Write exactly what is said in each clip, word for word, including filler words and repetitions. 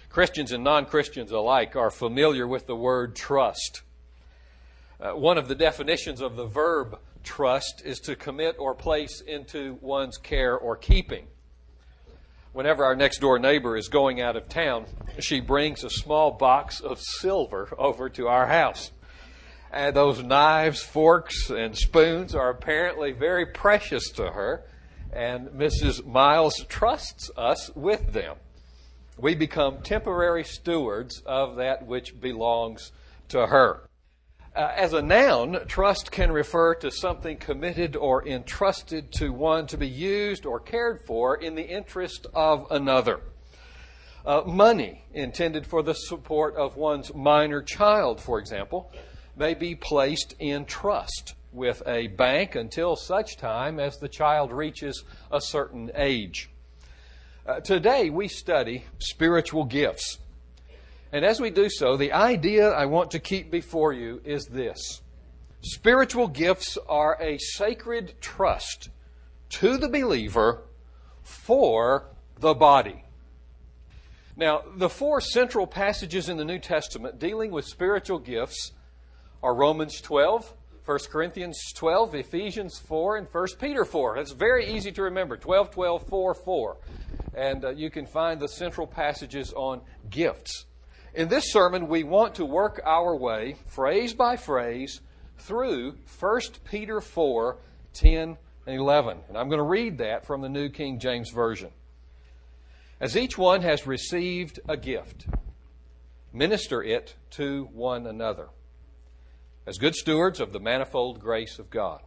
Christians and non-Christians alike are familiar with the word trust. Uh, one of the definitions of the verb trust is to commit or place into one's care or keeping. Whenever our next door neighbor is going out of town, she brings a small box of silver over to our house. And those knives, forks, and spoons are apparently very precious to her, and Missus Miles trusts us with them. We become temporary stewards of that which belongs to her. Uh, as a noun, trust can refer to something committed or entrusted to one to be used or cared for in the interest of another. Uh, money intended for the support of one's minor child, for example, may be placed in trust with a bank until such time as the child reaches a certain age. Uh, today we study spiritual gifts. And as we do so, the idea I want to keep before you is this. Spiritual gifts are a sacred trust to the believer for the body. Now, the four central passages in the New Testament dealing with spiritual gifts are Romans twelve, First Corinthians twelve, Ephesians four, and First Peter four. That's very easy to remember, twelve, twelve, four, four. And uh, you can find the central passages on gifts. In this sermon, we want to work our way, phrase by phrase, through First Peter four, ten, and eleven. And I'm going to read that from the New King James Version. As each one has received a gift, minister it to one another, as good stewards of the manifold grace of God.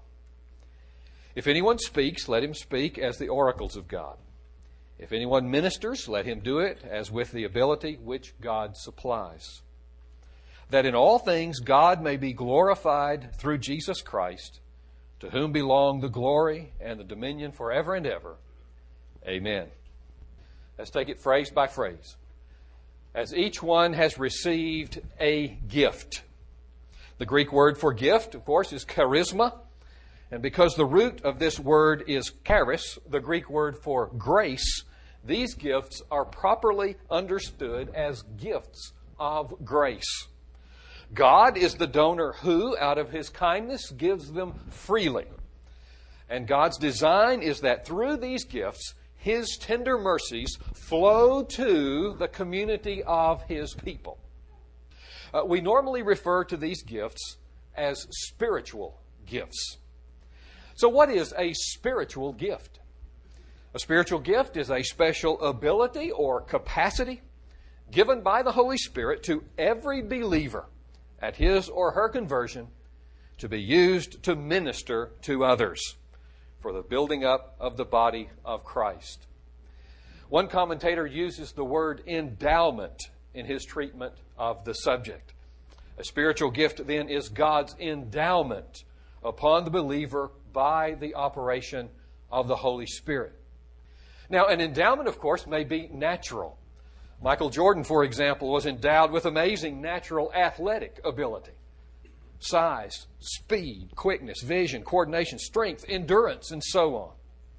If anyone speaks, let him speak as the oracles of God. If anyone ministers, let him do it as with the ability which God supplies, that in all things God may be glorified through Jesus Christ, to whom belong the glory and the dominion forever and ever. Amen. Let's take it phrase by phrase. As each one has received a gift. The Greek word for gift, of course, is charisma. And because the root of this word is charis, the Greek word for grace, these gifts are properly understood as gifts of grace. God is the donor who, out of His kindness, gives them freely. And God's design is that through these gifts, His tender mercies flow to the community of His people. Uh, we normally refer to these gifts as spiritual gifts. So what is a spiritual gift? A spiritual gift is a special ability or capacity given by the Holy Spirit to every believer at his or her conversion to be used to minister to others for the building up of the body of Christ. One commentator uses the word endowment in his treatment of the subject. A spiritual gift, then, is God's endowment upon the believer by the operation of the Holy Spirit. Now, an endowment, of course, may be natural. Michael Jordan, for example, was endowed with amazing natural athletic ability. Size, speed, quickness, vision, coordination, strength, endurance, and so on.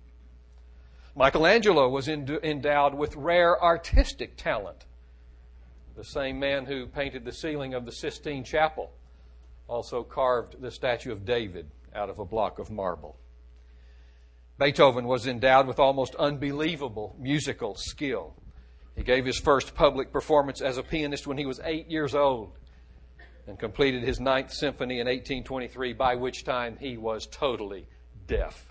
Michelangelo was endowed with rare artistic talent. The same man who painted the ceiling of the Sistine Chapel also carved the statue of David out of a block of marble. Beethoven was endowed with almost unbelievable musical skill. He gave his first public performance as a pianist when he was eight years old and completed his Ninth Symphony in eighteen twenty-three, by which time he was totally deaf.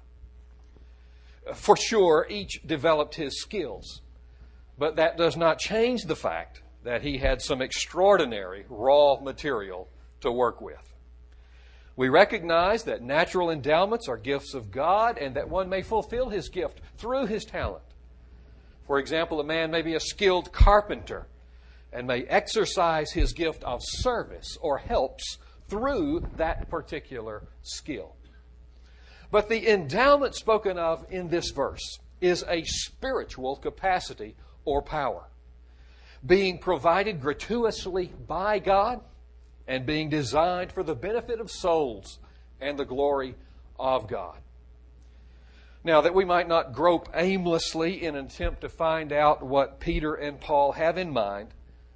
For sure, each developed his skills, but that does not change the fact that he had some extraordinary raw material to work with. We recognize that natural endowments are gifts of God and that one may fulfill his gift through his talent. For example, a man may be a skilled carpenter and may exercise his gift of service or helps through that particular skill. But the endowment spoken of in this verse is a spiritual capacity or power, being provided gratuitously by God and being designed for the benefit of souls and the glory of God. Now, that we might not grope aimlessly in an attempt to find out what Peter and Paul have in mind,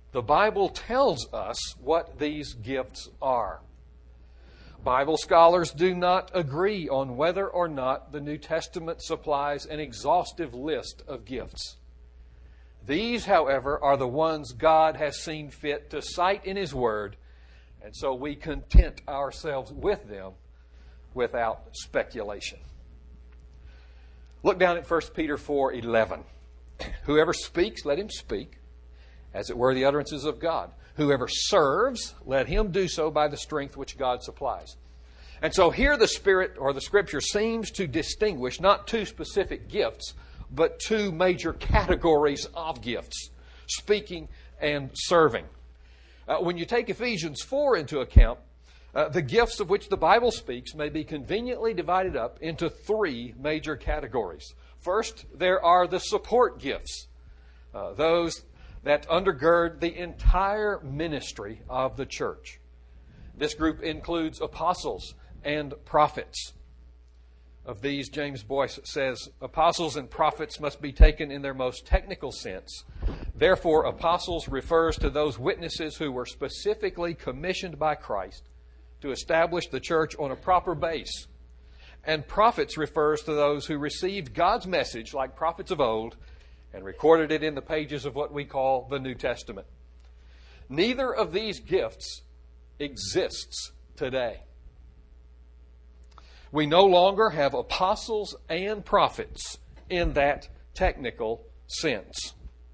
The Bible tells us what these gifts are. Bible scholars do not agree on whether or not the New Testament supplies an exhaustive list of gifts. These, however, are the ones God has seen fit to cite in His Word, and so we content ourselves with them without speculation. Look down at First Peter four eleven. Whoever speaks, let him speak, as it were the utterances of God. Whoever serves, let him do so by the strength which God supplies. And so here the Spirit or the Scripture seems to distinguish not two specific gifts, but two major categories of gifts, speaking and serving. Uh, when you take Ephesians four into account, uh, the gifts of which the Bible speaks may be conveniently divided up into three major categories. First, there are the support gifts, uh, those that undergird the entire ministry of the church. This group includes apostles and prophets. Of these, James Boyce says, apostles and prophets must be taken in their most technical sense. Therefore, apostles refers to those witnesses who were specifically commissioned by Christ to establish the church on a proper base. And prophets refers to those who received God's message like prophets of old and recorded it in the pages of what we call the New Testament. Neither of these gifts exists today. We no longer have apostles and prophets in that technical sense.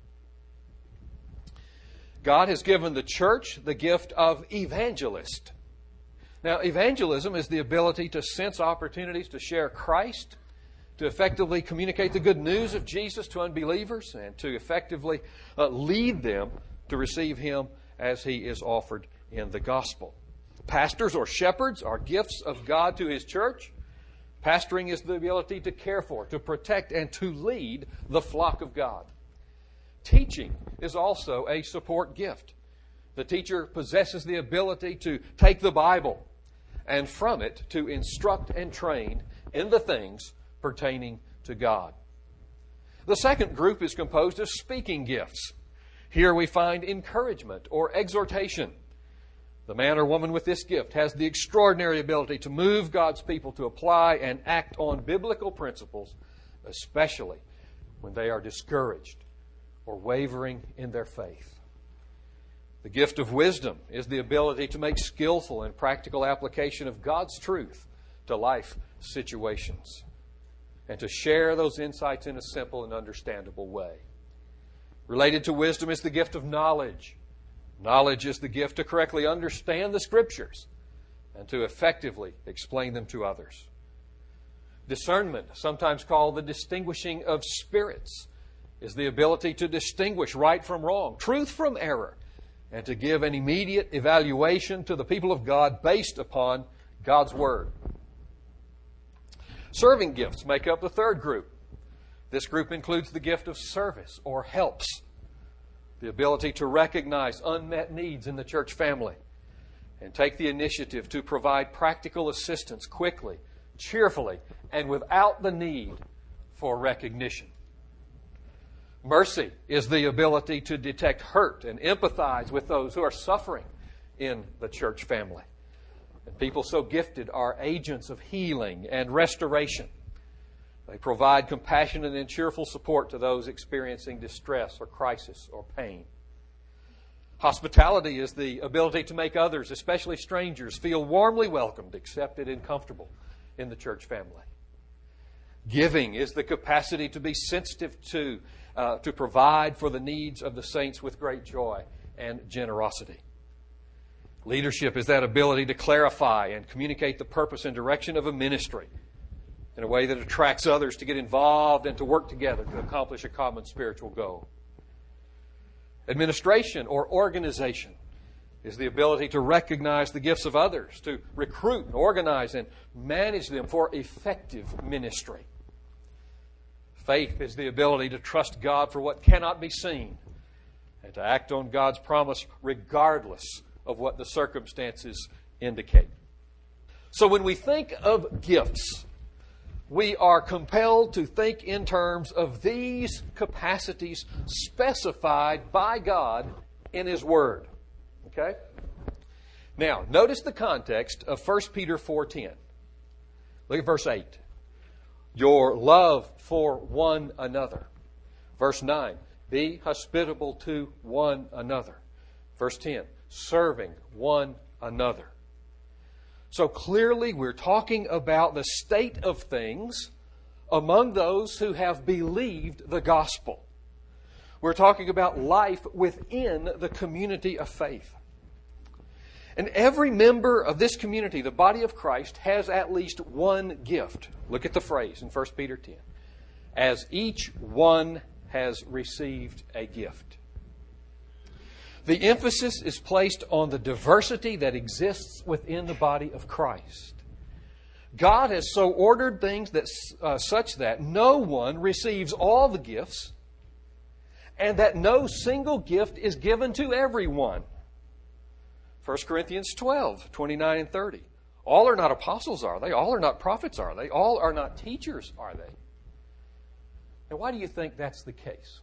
God has given the church the gift of evangelist. Now, evangelism is the ability to sense opportunities to share Christ, to effectively communicate the good news of Jesus to unbelievers, and to effectively uh, lead them to receive Him as He is offered in the gospel. Pastors or shepherds are gifts of God to His church. Pastoring is the ability to care for, to protect, and to lead the flock of God. Teaching is also a support gift. The teacher possesses the ability to take the Bible and from it to instruct and train in the things pertaining to God. The second group is composed of speaking gifts. Here we find encouragement or exhortation. The man or woman with this gift has the extraordinary ability to move God's people to apply and act on biblical principles, especially when they are discouraged or wavering in their faith. The gift of wisdom is the ability to make skillful and practical application of God's truth to life situations and to share those insights in a simple and understandable way. Related to wisdom is the gift of knowledge. Knowledge is the gift to correctly understand the Scriptures and to effectively explain them to others. Discernment, sometimes called the distinguishing of spirits, is the ability to distinguish right from wrong, truth from error, and to give an immediate evaluation to the people of God based upon God's Word. Serving gifts make up the third group. This group includes the gift of service or helps, the ability to recognize unmet needs in the church family and take the initiative to provide practical assistance quickly, cheerfully, and without the need for recognition. Mercy is the ability to detect hurt and empathize with those who are suffering in the church family. And people so gifted are agents of healing and restoration. They provide compassionate and cheerful support to those experiencing distress or crisis or pain. Hospitality is the ability to make others, especially strangers, feel warmly welcomed, accepted, and comfortable in the church family. Giving is the capacity to be sensitive to, uh, to provide for the needs of the saints with great joy and generosity. Leadership is that ability to clarify and communicate the purpose and direction of a ministry in a way that attracts others to get involved and to work together to accomplish a common spiritual goal. Administration or organization is the ability to recognize the gifts of others, to recruit and organize and manage them for effective ministry. Faith is the ability to trust God for what cannot be seen and to act on God's promise regardless of what the circumstances indicate. So when we think of gifts, we are compelled to think in terms of these capacities specified by God in His Word. Okay? Now, notice the context of First Peter four ten. Look at verse eight. Your love for one another. Verse nine. Be hospitable to one another. Verse ten. Serving one another. So clearly we're talking about the state of things among those who have believed the gospel. We're talking about life within the community of faith. And every member of this community, the body of Christ, has at least one gift. Look at the phrase in First Peter ten. As each one has received a gift. The emphasis is placed on the diversity that exists within the body of Christ. God has so ordered things that uh, such that no one receives all the gifts, and that no single gift is given to everyone. First Corinthians twelve, twenty-nine and thirty. All are not apostles, are they? All are not prophets, are they? All are not teachers, are they? Now, why do you think that's the case?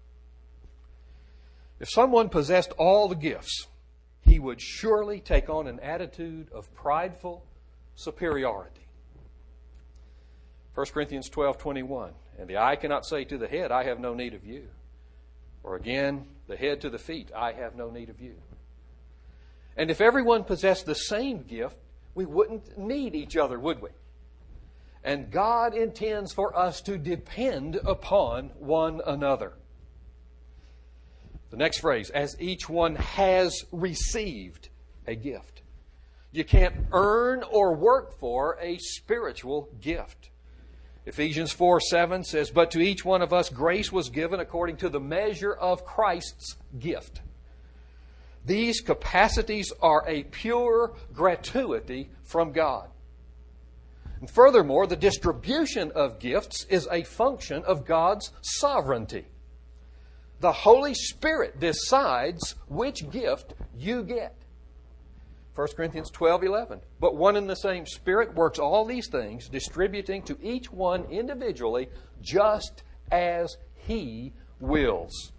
If someone possessed all the gifts, he would surely take on an attitude of prideful superiority. First Corinthians twelve, twenty-one. And the eye cannot say to the head, I have no need of you. Or again, the head to the feet, I have no need of you. And if everyone possessed the same gift, we wouldn't need each other, would we? And God intends for us to depend upon one another. The next phrase, as each one has received a gift. You can't earn or work for a spiritual gift. Ephesians four seven says, but to each one of us grace was given according to the measure of Christ's gift. These capacities are a pure gratuity from God. And furthermore, the distribution of gifts is a function of God's sovereignty. The Holy Spirit decides which gift you get. First Corinthians twelve eleven. But one and the same Spirit works all these things, distributing to each one individually just as He wills.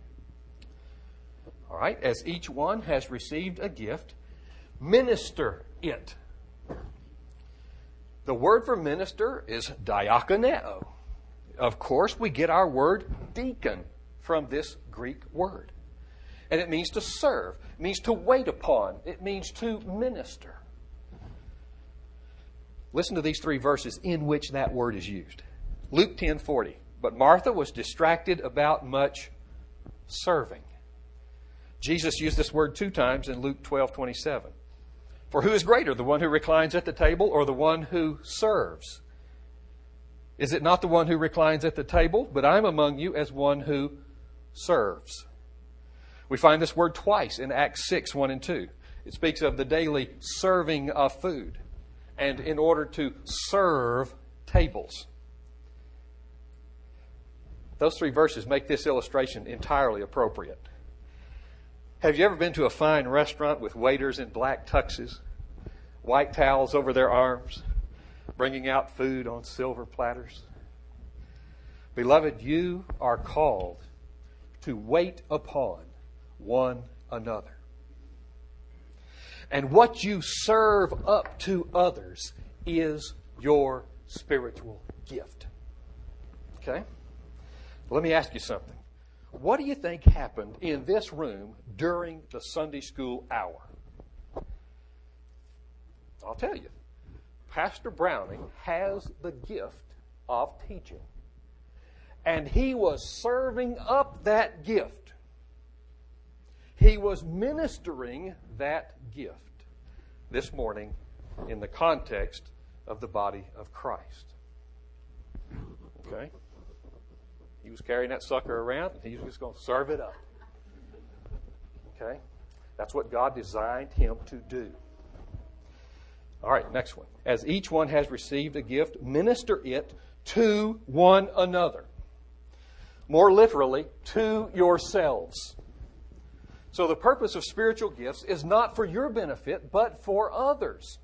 All right, as each one has received a gift, minister it. The word for minister is diakoneo. Of course, we get our word deacon from this Greek word. And it means to serve. It means to wait upon. It means to minister. Listen to these three verses in which that word is used. Luke ten forty. But Martha was distracted about much serving. Jesus used this word two times in Luke twelve twenty-seven. For who is greater, the one who reclines at the table or the one who serves? Is it not the one who reclines at the table? But I am among you as one who serves. We find this word twice in Acts six, one and two. It speaks of the daily serving of food and in order to serve tables. Those three verses make this illustration entirely appropriate. Have you ever been to a fine restaurant with waiters in black tuxes, white towels over their arms, bringing out food on silver platters? Beloved, you are called to wait upon one another. And what you serve up to others is your spiritual gift. Okay? Let me ask you something. What do you think happened in this room during the Sunday school hour? I'll tell you. Pastor Browning has the gift of teaching. And he was serving up that gift. He was ministering that gift this morning in the context of the body of Christ. Okay? He was carrying that sucker around, and he was just going to serve it up. Okay? That's what God designed him to do. All right, next one. As each one has received a gift, minister it to one another. More literally, to yourselves. So the purpose of spiritual gifts is not for your benefit, but for others.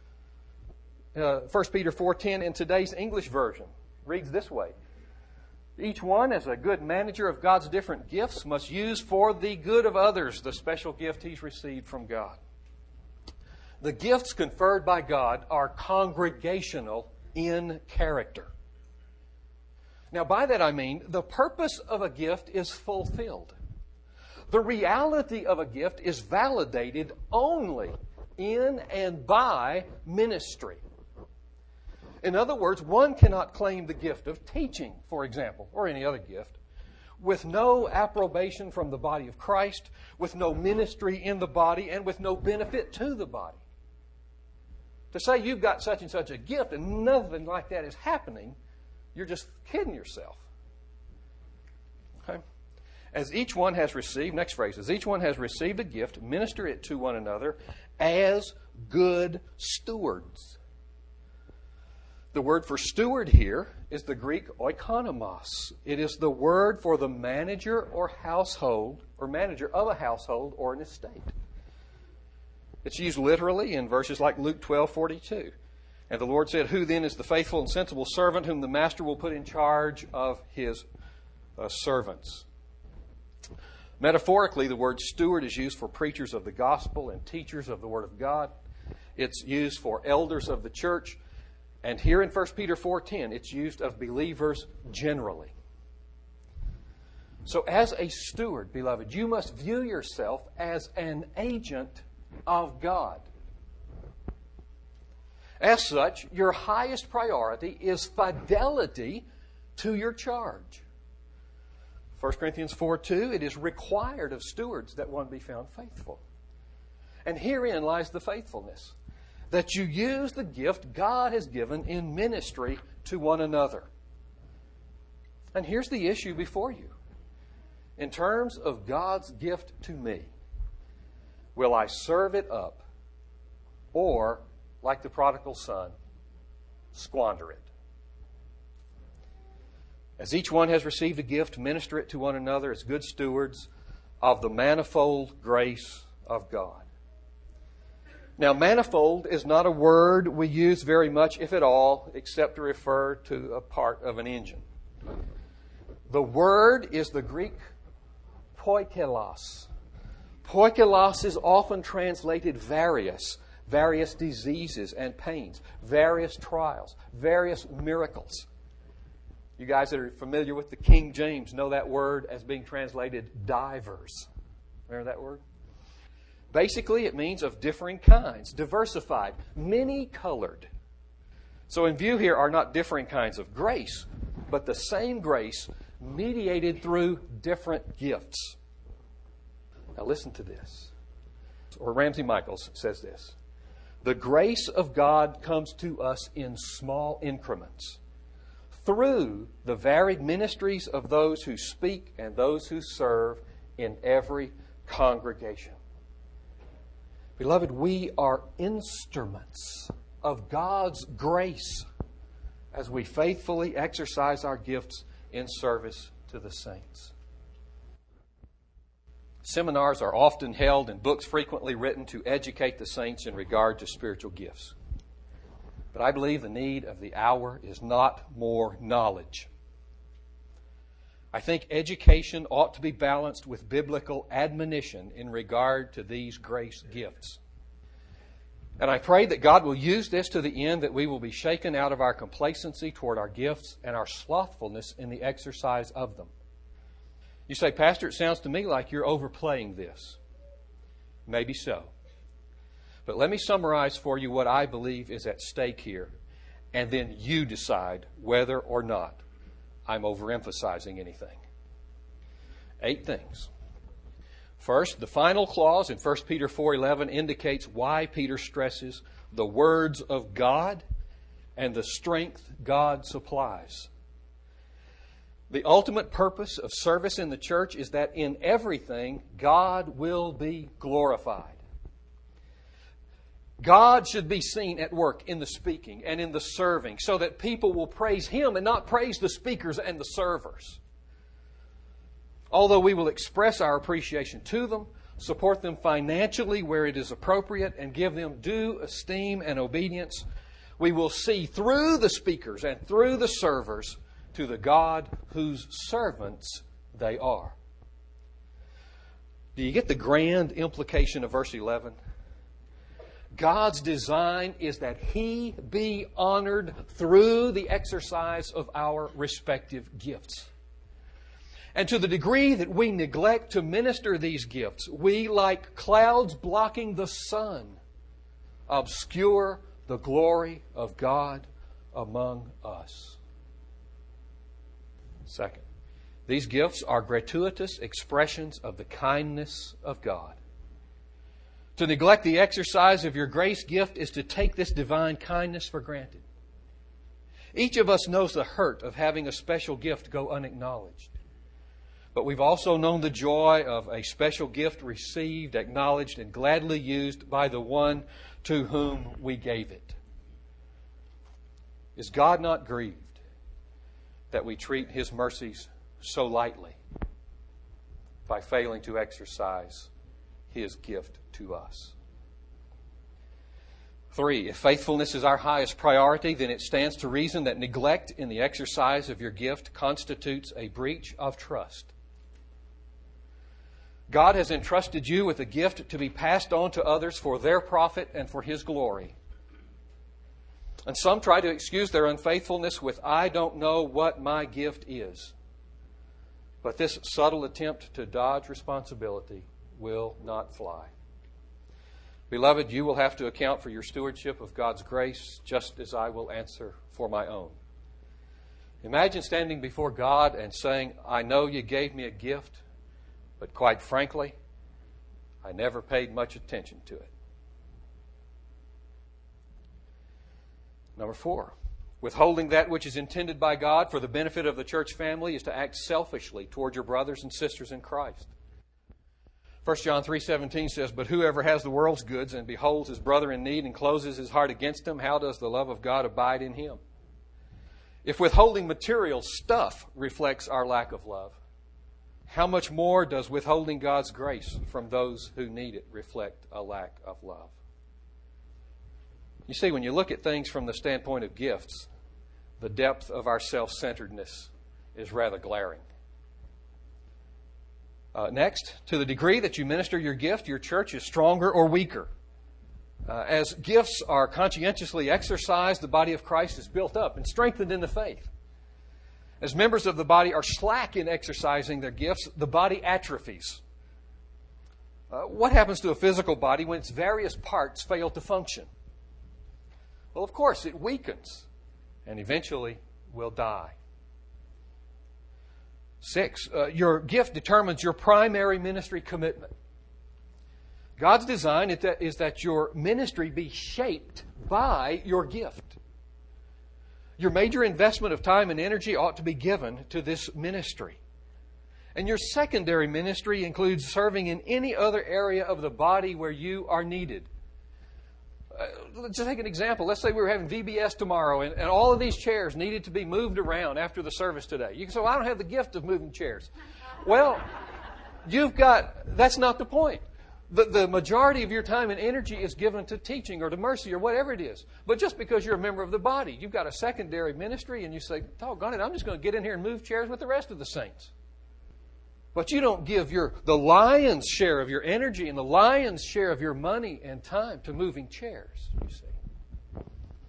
Uh, First Peter four ten in today's English version reads this way. Each one, as a good manager of God's different gifts, must use for the good of others the special gift he's received from God. The gifts conferred by God are congregational in character. Now, by that I mean the purpose of a gift is fulfilled. The reality of a gift is validated only in and by ministry. In other words, one cannot claim the gift of teaching, for example, or any other gift, with no approbation from the body of Christ, with no ministry in the body, and with no benefit to the body. To say you've got such and such a gift and nothing like that is happening, you're just kidding yourself. Okay? As each one has received, next phrase, as each one has received a gift, minister it to one another as good stewards. The word for steward here is the Greek oikonomos. It is the word for the manager or household, or manager of a household or an estate. It's used literally in verses like Luke twelve forty-two. And the Lord said, "Who then is the faithful and sensible servant whom the master will put in charge of his uh, servants?" Metaphorically, the word steward is used for preachers of the gospel and teachers of the Word of God. It's used for elders of the church. And here in First Peter four ten, it's used of believers generally. So as a steward, beloved, you must view yourself as an agent of God. As such, your highest priority is fidelity to your charge. First Corinthians four two, it is required of stewards that one be found faithful. And herein lies the faithfulness, that you use the gift God has given in ministry to one another. And here's the issue before you. In terms of God's gift to me, will I serve it up or, like the prodigal son, squander it? As each one has received a gift, minister it to one another as good stewards of the manifold grace of God. Now, manifold is not a word we use very much, if at all, except to refer to a part of an engine. The word is the Greek poikilos. Poikilos is often translated various, various diseases and pains, various trials, various miracles. You guys that are familiar with the King James know that word as being translated divers. Remember that word? Basically, it means of differing kinds, diversified, many-colored. So in view here are not differing kinds of grace, but the same grace mediated through different gifts. Now listen to this. Or Ramsey Michaels says this. The grace of God comes to us in small increments through the varied ministries of those who speak and those who serve in every congregation. Beloved, we are instruments of God's grace as we faithfully exercise our gifts in service to the saints. Seminars are often held and books frequently written to educate the saints in regard to spiritual gifts. But I believe the need of the hour is not more knowledge. I think education ought to be balanced with biblical admonition in regard to these grace gifts. And I pray that God will use this to the end that we will be shaken out of our complacency toward our gifts and our slothfulness in the exercise of them. You say, Pastor, it sounds to me like you're overplaying this. Maybe so. But let me summarize for you what I believe is at stake here, and then you decide whether or not I'm overemphasizing anything. Eight things. First, the final clause in First Peter four eleven indicates why Peter stresses the words of God and the strength God supplies. The ultimate purpose of service in the church is that in everything God will be glorified. God should be seen at work in the speaking and in the serving so that people will praise Him and not praise the speakers and the servers. Although we will express our appreciation to them, support them financially where it is appropriate, and give them due esteem and obedience, we will see through the speakers and through the servers to the God whose servants they are. Do you get the grand implication of verse eleven? God's design is that He be honored through the exercise of our respective gifts. And to the degree that we neglect to minister these gifts, we, like clouds blocking the sun, obscure the glory of God among us. Second, these gifts are gratuitous expressions of the kindness of God. To neglect the exercise of your grace gift is to take this divine kindness for granted. Each of us knows the hurt of having a special gift go unacknowledged. But we've also known the joy of a special gift received, acknowledged, and gladly used by the one to whom we gave it. Is God not grieved that we treat His mercies so lightly by failing to exercise His gift to us? Three, if faithfulness is our highest priority, then it stands to reason that neglect in the exercise of your gift constitutes a breach of trust. God has entrusted you with a gift to be passed on to others for their profit and for His glory. And some try to excuse their unfaithfulness with, "I don't know what my gift is." But this subtle attempt to dodge responsibility will not fly. Beloved, you will have to account for your stewardship of God's grace just as I will answer for my own. Imagine standing before God and saying, "I know you gave me a gift, but quite frankly, I never paid much attention to it." Number four, withholding that which is intended by God for the benefit of the church family is to act selfishly toward your brothers and sisters in Christ. First John three seventeen says, "But whoever has the world's goods and beholds his brother in need and closes his heart against him, how does the love of God abide in him?" If withholding material stuff reflects our lack of love, how much more does withholding God's grace from those who need it reflect a lack of love? You see, when you look at things from the standpoint of gifts, the depth of our self-centeredness is rather glaring. Uh, next, to the degree that you minister your gift, your church is stronger or weaker. Uh, as gifts are conscientiously exercised, the body of Christ is built up and strengthened in the faith. As members of the body are slack in exercising their gifts, the body atrophies. Uh, what happens to a physical body when its various parts fail to function? Well, of course, it weakens and eventually will die. Six, uh, your gift determines your primary ministry commitment. God's design is that your ministry be shaped by your gift. Your major investment of time and energy ought to be given to this ministry. And your secondary ministry includes serving in any other area of the body where you are needed. Uh, let's take an example. Let's say we were having V B S tomorrow and, and all of these chairs needed to be moved around after the service today. You can say, "Well, I don't have the gift of moving chairs." Well, you've got, that's not the point. The, the majority of your time and energy is given to teaching or to mercy or whatever it is. But just because you're a member of the body, you've got a secondary ministry and you say, "Doggone it, I'm just going to get in here and move chairs with the rest of the saints." But you don't give your the lion's share of your energy and the lion's share of your money and time to moving chairs, you see.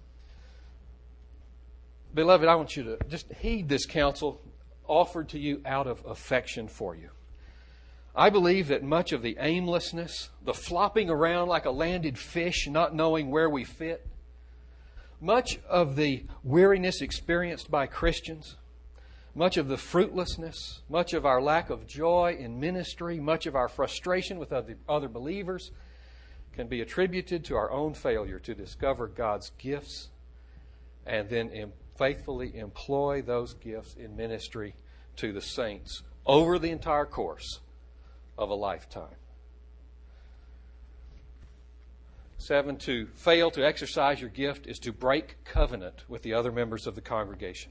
Beloved, I want you to just heed this counsel offered to you out of affection for you. I believe that much of the aimlessness, the flopping around like a landed fish, not knowing where we fit, much of the weariness experienced by Christians, much of the fruitlessness, much of our lack of joy in ministry, much of our frustration with other, other believers can be attributed to our own failure to discover God's gifts and then em- faithfully employ those gifts in ministry to the saints over the entire course of a lifetime. Seven, to fail to exercise your gift is to break covenant with the other members of the congregation.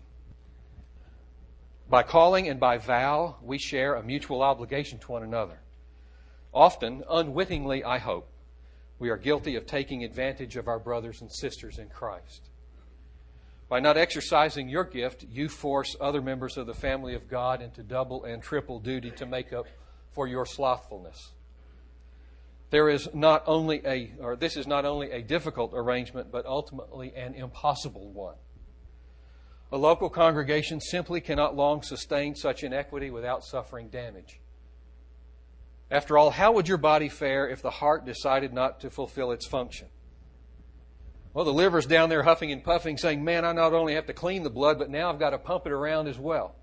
By calling and by vow, we share a mutual obligation to one another. Often, unwittingly, I hope, we are guilty of taking advantage of our brothers and sisters in Christ. By not exercising your gift, you force other members of the family of God into double and triple duty to make up for your slothfulness. There is not only a, or this is not only a difficult arrangement, but ultimately an impossible one. A local congregation simply cannot long sustain such inequity without suffering damage. After all, how would your body fare if the heart decided not to fulfill its function? Well, the liver's down there huffing and puffing, saying, man, I not only have to clean the blood, but now I've got to pump it around as well.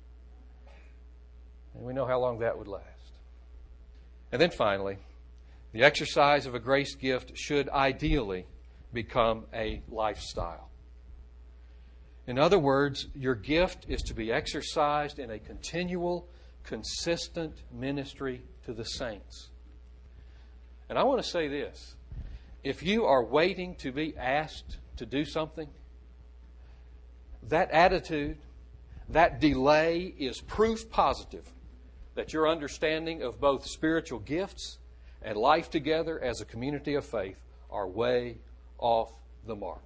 And we know how long that would last. And then finally, the exercise of a grace gift should ideally become a lifestyle. In other words, your gift is to be exercised in a continual, consistent ministry to the saints. And I want to say this. If you are waiting to be asked to do something, that attitude, that delay is proof positive that your understanding of both spiritual gifts and life together as a community of faith are way off the mark.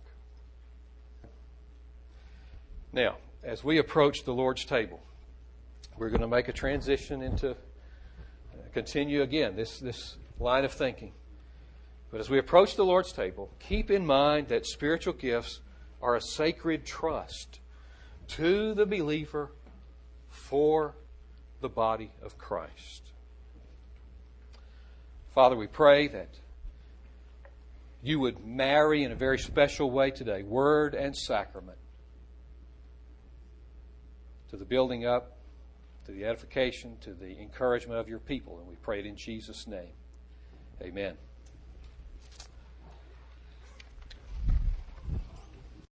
Now, as we approach the Lord's table, we're going to make a transition into, continue again, this, this line of thinking. But as we approach the Lord's table, keep in mind that spiritual gifts are a sacred trust to the believer for the body of Christ. Father, we pray that you would marry in a very special way today, word and sacrament, to the building up, to the edification, to the encouragement of your people. And we pray it in Jesus' name. Amen.